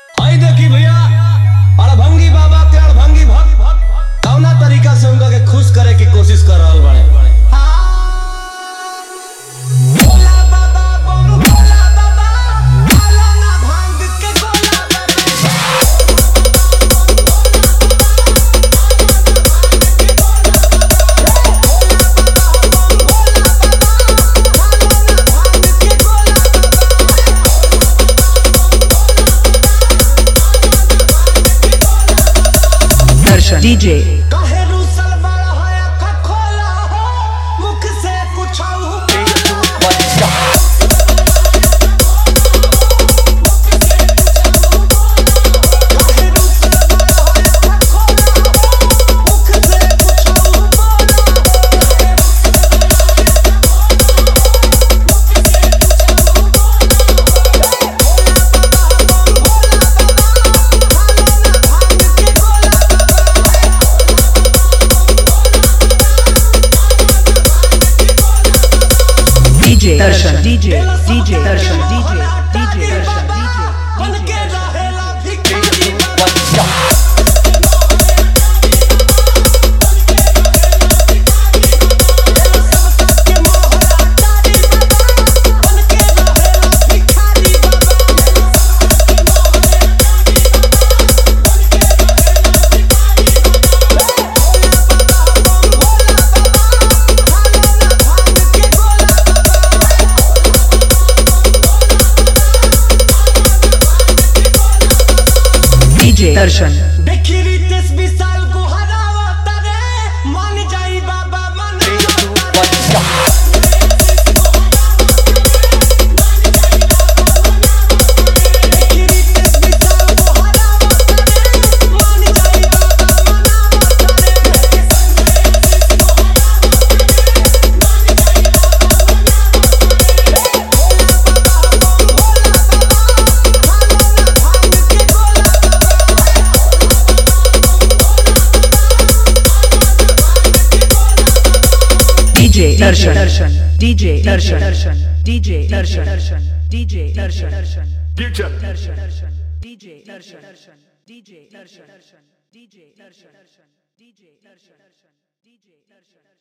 आई देखी भैया अड़भंगी बाबा के अड़भंगी भक्त कौना तरीका से उनका के खुश करे की कोशिश कर रहल बाड़े। DJ काहे रूसल बड़ा है अखा खोला हो मुख से पूछाऊ दर्शन DJ दर्शन DJ दर्शन बनके रहेला भिखारी दर्शन देखिरी 20 साल को हरावता रे मान जाई बाबा मन दर्शन DJ दर्शन DJ दर्शन DJ दर्शन DJ दर्शन DJ दर्शन DJ दर्शन DJ दर्शन DJ दर्शन DJ दर्शन